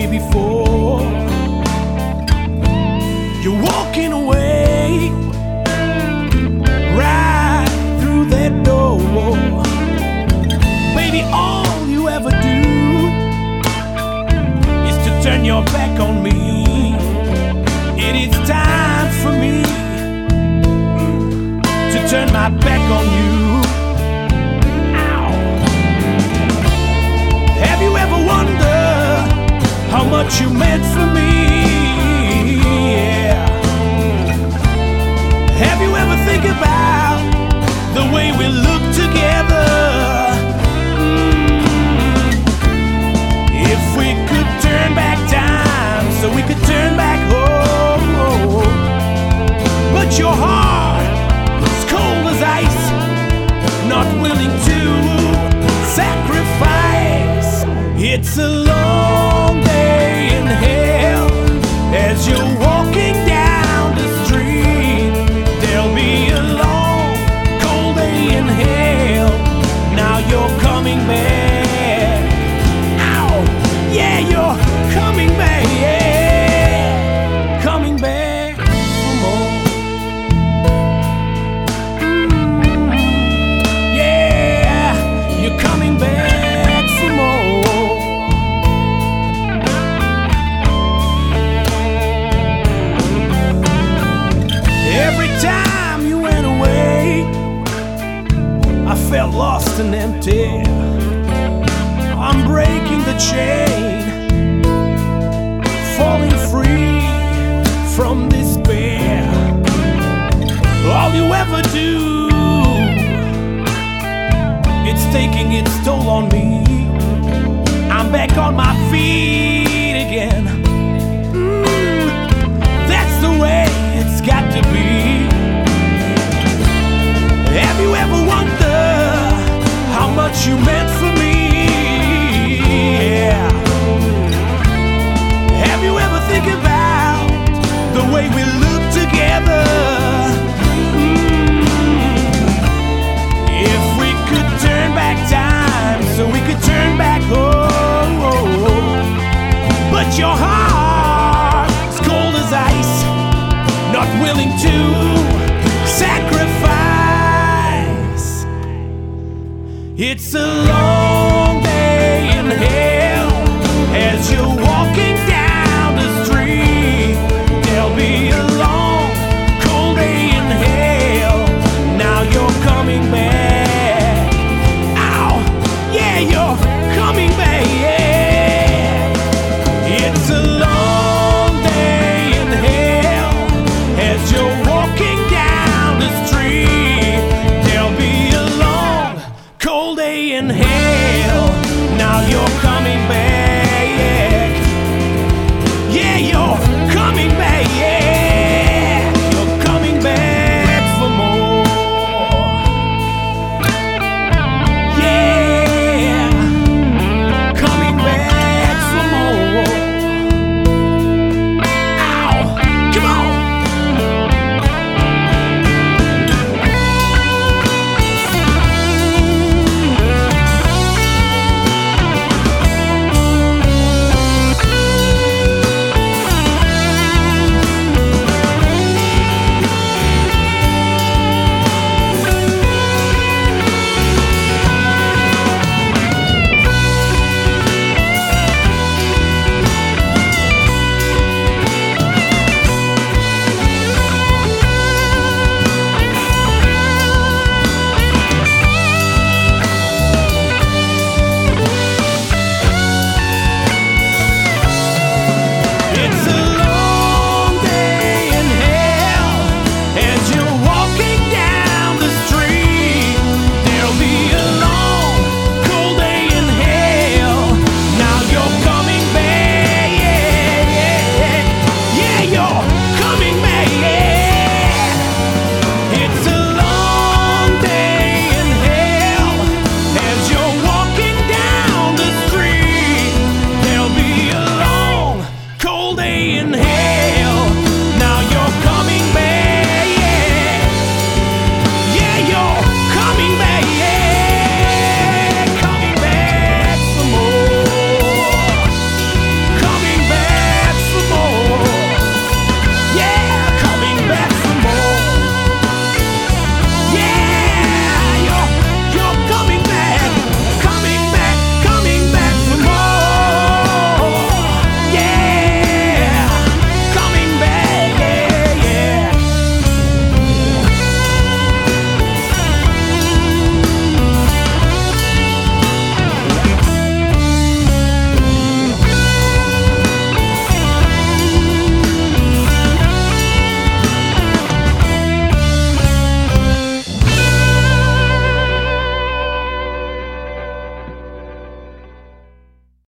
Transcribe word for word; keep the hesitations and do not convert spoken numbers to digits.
day before. You're walking away right through that door. Baby, all you ever do is to turn your back on me. It is time for me to turn my back on you. Ow. Have you ever wondered how much you meant for me? Yeah. Have you ever think about the way we look together? Mm. If we could turn back time so we could turn back home, but your heart is cold as ice, not willing to sacrifice. It's a long day in hell as you're walking down the street. There'll be a long, cold day in hell. Now you're coming back. Ow! Yeah, you're coming back. Yeah, coming back for more. Mm, yeah, you're coming back for more. Every time you went away, I felt lost and empty. I'm breaking the chain, falling free from despair. All you ever do, it's taking its toll on me. I'm back on my feet again. Mm, that's the way it's got to be. Have you ever wondered how much you meant for me? Yeah. Have you ever think about the way we look together? Mm. If we could turn back time so we could turn back home, but your heart is cold as ice, not willing to sacrifice. It's a long